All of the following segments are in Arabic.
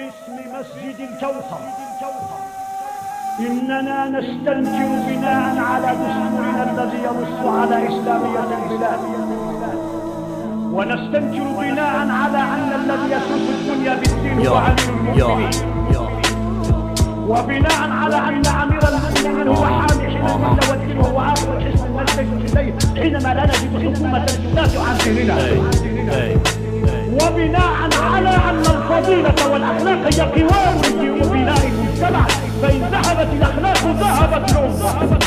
باسم مسجد الكوثر إننا نستنكر بناء على دستورنا الذي ينص على إسلامية البلاد، ونستنكر بناء على أن الذي يسوس الدنيا بالدين هو أمير المؤمنين، وبناء على أن أمير المؤمنين هو حامي حمى والدين وهو آخر الحزب الملتزم إليه حينما لا نجد حكومة تدافع عن ديننا، وبناء على أن الفضيلة والأخلاق هي قوام بناء المجتمع، فإن ذهبت الأخلاق ذهبت الأمة.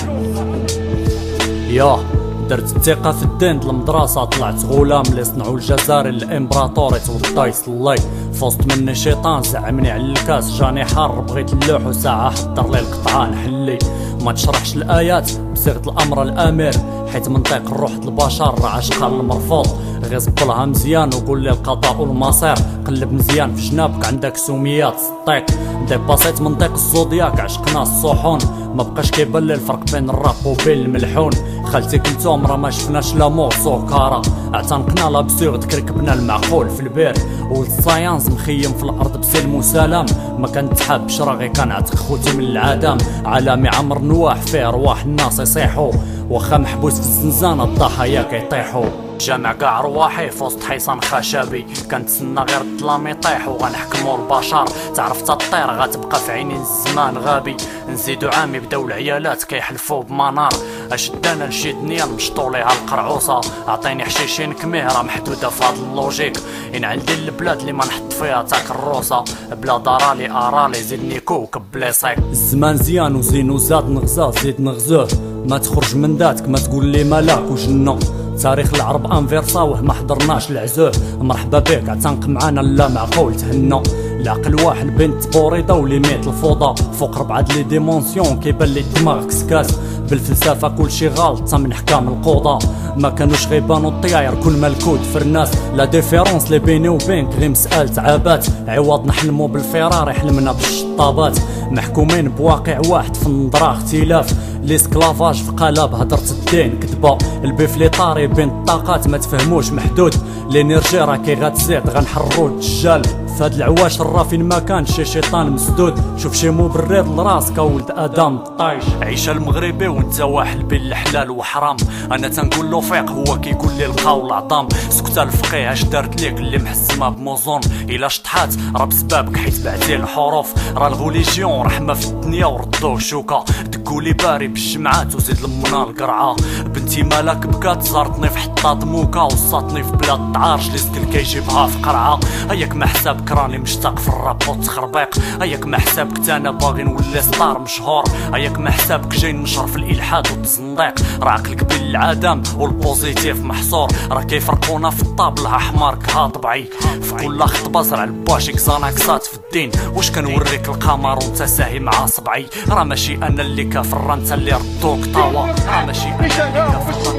درت الثقة في الدين المدرسة، طلعت غلام اللي صنعوا الجزائر الامبراطوري توضا يصلي فوسط مني شيطان زعمني على الكاس، جاني حار بغيت اللوح وساعة حضر لي القطعة نحلي، ما تشرحش الآيات بصيغة الأمر الأمير، حيت منطق الروح البشر عشقها المرفوض، غير زبلها مزيان وقول لي القضاء والمصير، قلب مزيان في جنابك عندك سميات صديق، ديباسيت منطق الزودياك عشقنا الصحون، ما بقاش كيبان لي الفرق بين الراب وبين الملحون، خالتي كلثوم راه ما شفناش لامور سكارة، اعتنقنا لا بصيغة ركبنا المعقول في البير، ولد الصيانز مخيم في الارض بسلم وسلام، ما كنتحابش راه غير كنعتق خوتي من العدم، عالمي عمر نواح فيه رواح الناس يصيحوا، واخا محبوس في الزنزانة الضحايا كيطيحوا، جامع كاع رواحي في وسط حيصان خشبي، كنتسنى غير الظلام يطيح وغنحكمو البشر، تعرف تطير غتبقى في عينين الزمان غابي، نزيدو عامي بداو العيالات كيحلفو بمنار، اشد انا نشيد نيا نمشطو ليها القرعوصه، عطيني حشيشين كميه راه محدوده في هاد اللوجيك، ان عندي البلاد اللي ما نحط فيها تاك الروسه، بلا دارالي ارالي زيدني كوكب بلا صيك، الزمان زيان وزين وزاد نغزاه زيد نغزوه، ما تخرج من ذاتك ما تقول لي ملاك وجنة، تاريخ العرب انفيرساوه ما حضرناش العزوه، مرحبا بك اعتنق معانا لا معقول تهنا، العقل واحد بنت بوريطه وليميت الفوضى، فوق 4 لي ديمونسيون كيبان لي دماغك سكاس، بالفلسفه كلشي غلط من حكام القوضه، ما كانوش غيبانو الطياير كل ملكود في الناس، لا ديفيرونس لي بيني وبينك غير مسألة عابات، عوض نحلمو بالفراري حلمنا بالشطابات، محكومين بواقع واحد في النظرة اختلاف، ليسكلافاج في قلب هدرة الدين كذبة، البيف لي طاري بين الطاقات ما تفهموش محدود، لينيرجي راه كي غتزيد غنحررو الدجال، فهاد العواش راه فين ما كان شي شيطان مسدود، شوف شي مبرر لراسك ولد ادم طايش، عيش المغربي وانت واحد بين الحلال وحرام، انا تنقول له فيق هو كيقول لي القول العظام، سكت الفقيه اش دارت ليك اللي محسمه بموزون، الا شطحات راه بسبابك حيت بعتي الحروف، راه الغوليجيون رحمه في الدنيا وردوه شوكه، دكولي باري بالجمعات وزيد لمنا القرعه، بنتي مالك بكات زارتني في حطات موكا، وصاتني في بلاد طعار جلست كيجيبها في قرعه، هياك ما حسابك راني مشتاق في الراب والتخربيق، هياك ما حسابك انا باغي نولي ستار مشهور، هياك ما حسابك جاي ننشر في الالحاد والتزنديق، راه عقلك بين العدم والبوزيتيف محصور، راه كيفرقونا في الطابله حمارك ها طبعي، في كل خطبه زرع الباشيك زاناكسات في الدين، واش كنوريك القمر وانت ساهي مع صبعي، راه ماشي انا اللي كافر راه انت اللي ردوك طاوه، راه ماشي انا اللي كافر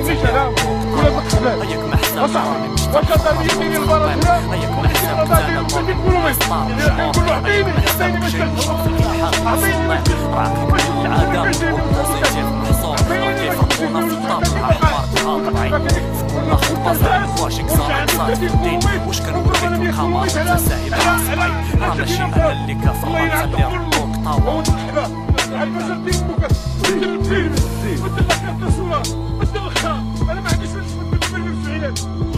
هياك ما حسابك راني مشتاق هياك ما حسابك انا باغي ستار مشهور، هياك ما حسابك جاي ننشر في الالحاد والتزنديق، راه عقلك بين العدم والبوزيتيف محصور، راه كيفرقونا في الطابله حمارك ها طبعي، في كل خطبه زرع الباشيك زاناكسات في الدين، واش كنوريك القمر وانت ساهي مع صبعي، راه ماشي انا اللي كافر راه انت اللي ردوك طاوه. انا ما عنديش